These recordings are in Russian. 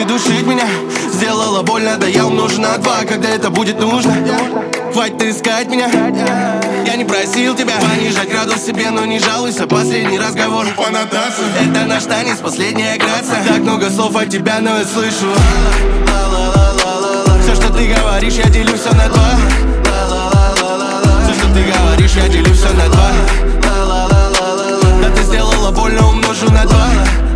Хватит душить меня, сделала больно, да я умножу на 2, когда это будет нужно. Хватит искать меня, я не просил тебя понижать градус себе, но не жалуйся, последний разговор по нотации. Это наш танец, последняя грация. Так много слов от тебя, но я слышу все, что ты говоришь, я делю все на 2. Все, что ты говоришь, я делю все на 2. Да ты сделала больно, умножу на 2.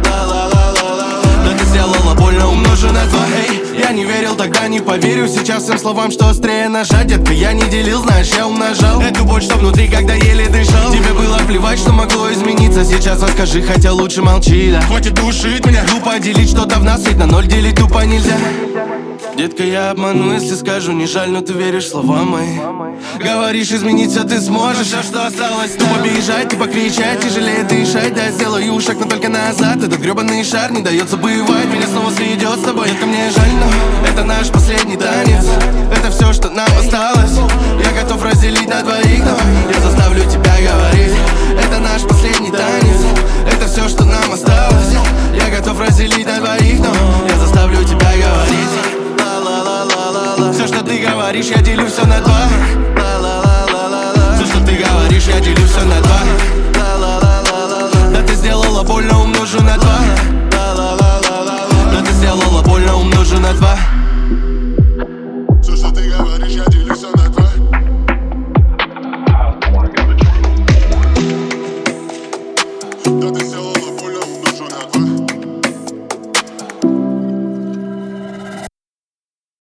Да ты сделала больно, умножу на 2. Эй, я не верил, тогда не поверю сейчас всем словам, что острее ножа. Детка, я не делил, знаешь, я умножал эту боль, что внутри, когда еле дышал. Тебе было плевать, что могло измениться. Сейчас расскажи, хотя лучше молчи, да. Хватит душить меня, глупо делить что-то в нас, ведь на 0 делить тупо нельзя. Детка, я обману, если скажу, не жаль, но ты веришь словам моим. Говоришь, изменить все ты сможешь, все, что осталось, тупо бежать, тупо кричать, тяжелее дышать. Да, я сделаю шаг, но только назад. Этот гребаный шар не дает забывать. Меня снова сведет с тобой, детка, мне жаль, но это наш последний танец. Это все, что нам осталось. Я готов разделить на двоих, но я заставлю тебя говорить. Это наш последний танец. Это все, что нам осталось. Я готов разделить на двоих, но я заставлю тебя говорить. Все, что ты говоришь, я делю все на 2. Все, что ты говоришь, я делю все на 2. Да ты сделала больно, умножу на 2. Да ты сделала больно, умножу на 2.